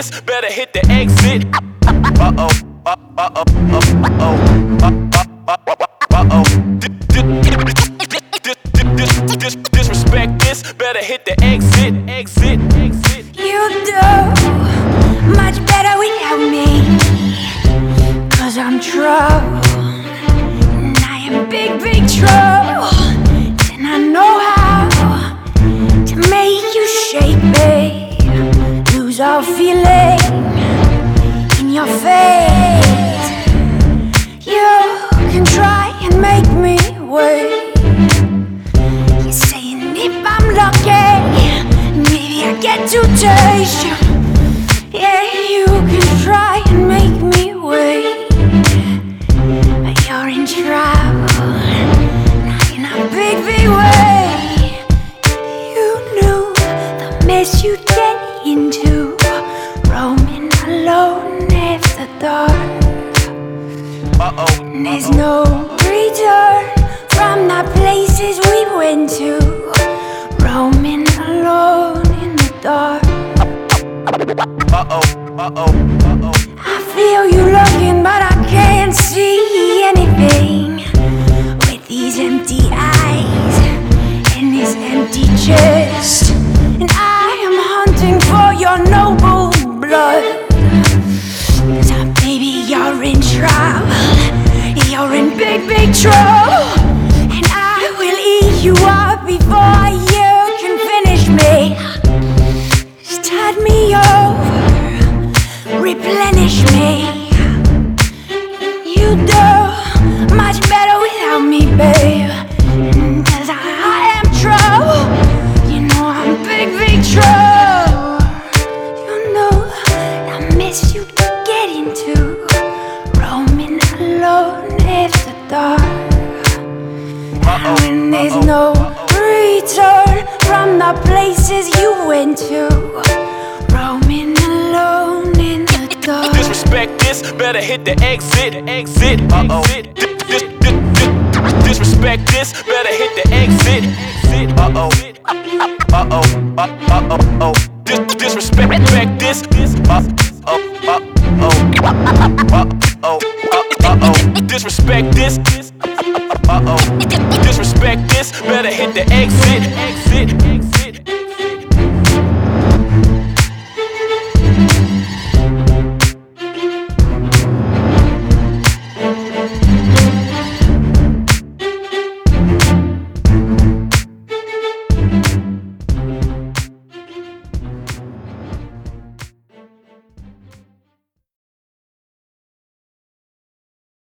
this, better hit the exit. Uh-oh, uh-oh, uh-oh, uh-oh. Disrespect this, better hit the exit, exit, exit. You do much better without me, 'cause I'm trouble, and I am big, big trouble. And I know how to make you shake, babe, lose all feeling in your face. You can try and make me wait. You're saying if I'm lucky, maybe I get to taste you. Yeah, you can try and make me wait, but you're in trouble, not in a big, big way. You knew the mess you'd get into, roaming alone after dark. Uh-oh. And there's no return from the places we went to, roaming alone in the dark. Uh-oh, uh-oh, uh-oh. I feel you looking, but I can't see anything with these empty eyes and this empty chest. And I am hunting for your noble blood. 'Cause baby, you're in trouble. You're in big, big trouble. And I will eat you up before you can finish me. Start me over, replenish me. You do much better without me, babe, 'cause I am trouble. You know I'm big, big trouble. You know the mess you get into, roaming alone after dark. And there's no return from the places you went to, roaming alone in the dark. Disrespect this, better hit the exit, exit. Uh-oh. Disrespect this, better hit the exit, exit. Uh-oh, uh-oh, uh-oh. Disrespect this, uh-oh, uh-oh, uh-oh. Disrespect this, uh-oh. Disrespect this, better hit the exit, exit.